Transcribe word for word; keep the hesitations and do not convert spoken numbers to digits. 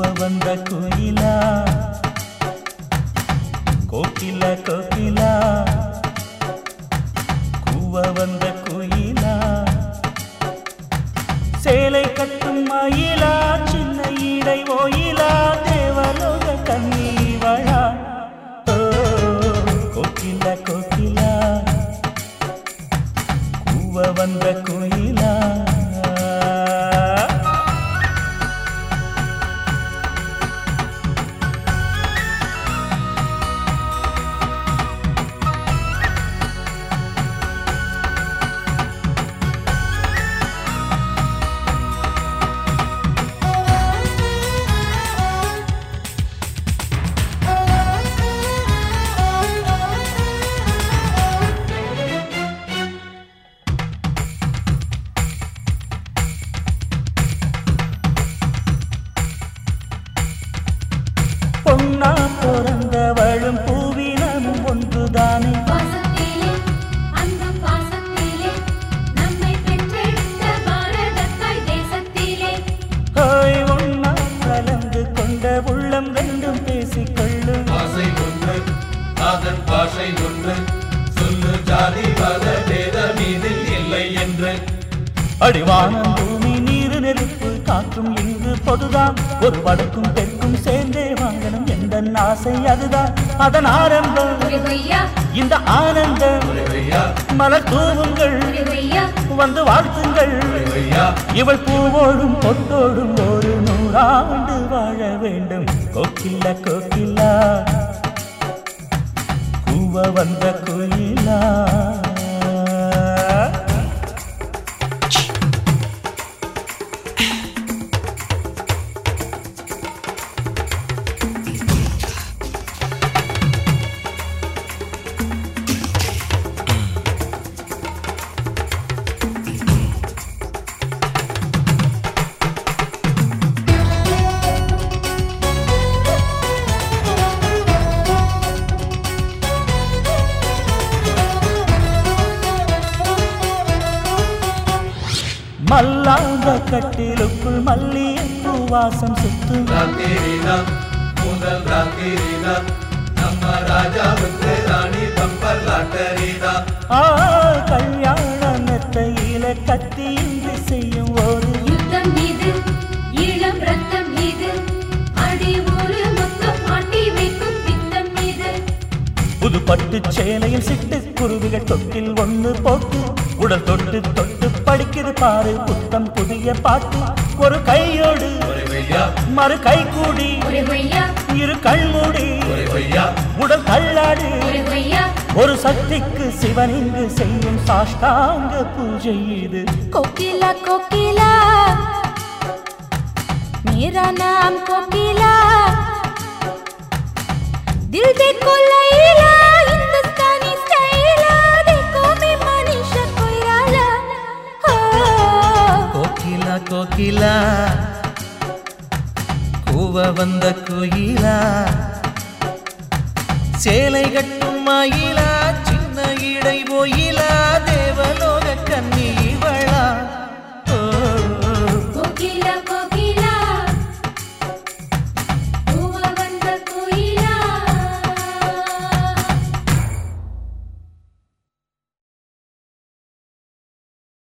வந்த குயிலா கோகிலா கோகிலா கூவ வந்த குயிலா சேலை கட்டும் மயிலா சின்ன இடை ஓயிலா தேவலோக கண்ணீவழா கோகிலா கோகிலா கூவ வந்த குயிலா பொன்னா பிறந்தவளும் பூவினமும் ஒன்றுதானே ஒன்னா கலந்து கொண்ட உள்ளம் ரெண்டும் பேசிக்கொள்ளும் ஆசை ஒன்று அதன் பாஷை ஒன்று சொல்லு ஜாதி மத பேத மீதில் இல்லை என்று அடிவானம் பூமி நீரு நெருப்பு காற்றும் இங்கு பொதுதான் ஒரு வடக்கும் தெற்கும் சேர்ந்தே வாங்கணும் எந்த ஆசை அதுதான் அதன் ஆரம்பம் இந்த ஆனந்தம் மலர் தூவுங்கள் வந்து வாழ்த்துங்கள் இவள் பூவோடும் பொட்டோடும் ஒரு நூறாண்டு வாழ வேண்டும் கோகிலா கோகிலா கூவ வந்த குயிலா மல்லாந்த கட்டிலுக்குள் மல்லிகைப்பூ வாசம் சுத்தும் ராத்திரினா முதல் ராத்திரினா நம்ம ராஜாவுக்கு ராணி பம்பர் லாட்டரினா ஆ கல்யாண மெத்தையில கத்தியின்றி செய்யும் ஒரு யுத்தம் மீது ஈழம் ரத்தம் மீது அடி ஒரு மொத்தம் மாட்டி வைக்கும் பித்தம் மீது புது பட்டு சேலையில் சிட்டு குருவிகள் தொட்டில் ஒண்ணு போட்டு உடல் தொட்டு தொட்டு படிக்குது பாரு புத்தம் புதிய பாட்டு ஒரு கையோடு மறு கை கூடி இரு கண்மூடி உடல் தள்ளாடி ஒரு சக்திக்கு சிவன் இங்கு செய்யும் சாஷ்டாங்க பூஜை இது कोकिला कोकिला मेरा नाम कोकिला दिल देखो लैला हिंदुस्तानी स्टाइला देखो मैं मनीषा कोइराला கோகிலா கோகிலா கூவ வந்த குயிலா சேலை கட்டும் மயிலா சின்ன இடை ஓயிலா